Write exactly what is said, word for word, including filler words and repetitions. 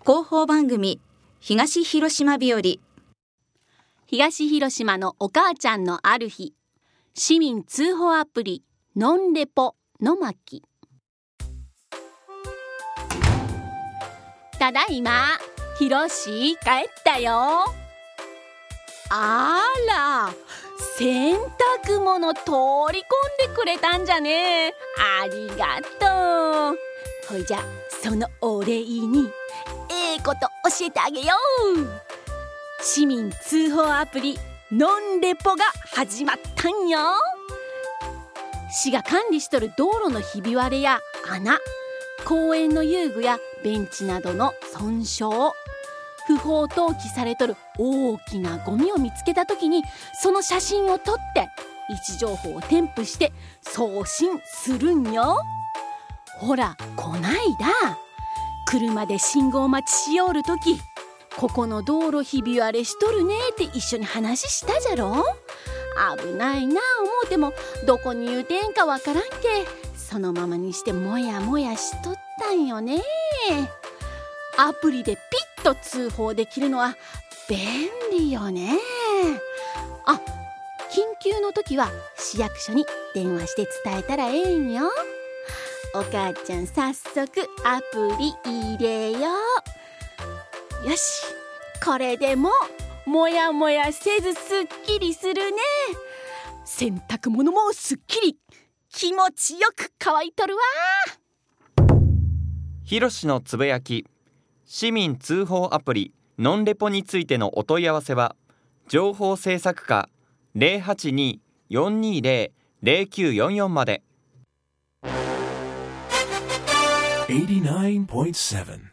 広報番組東広島日和。 東広島のお母ちゃんのある日、市民通報アプリノンレポの巻。ただいま、ひろし帰ったよ。あら、洗濯物取り込んでくれたんじゃね。ありがとう。ほいじゃ、そのお礼にええこと教えてあげよう。市民通報アプリノンレポが始まったんよ。市が管理しとる道路のひび割れや穴、公園の遊具やベンチなどの損傷、不法投棄されとる大きなゴミを見つけたときに、その写真を撮って位置情報を添付して送信するんよ。ほら、こないだ車で信号待ちしよるとき、ここの道路ひび割れしとるねって一緒に話したじゃろ。危ないな思うてもどこに言うてんかわからんけ、そのままにしてもやもやしとったんよね。アプリでピッと通報できるのは便利よね。あ、緊急の時は市役所に電話して伝えたらええんよ。お母ちゃん、早速アプリ入れよう。よし、これでももやもやせずすっきりするね。洗濯物もすっきり、気持ちよく乾いとるわ。 ひろしのつぶやき。市民通報アプリノンレポについてのお問い合わせは、情報制作課 ゼロはちにーよんにーゼロ ゼロきゅうよんよん まで。 はちじゅうきゅうてんなな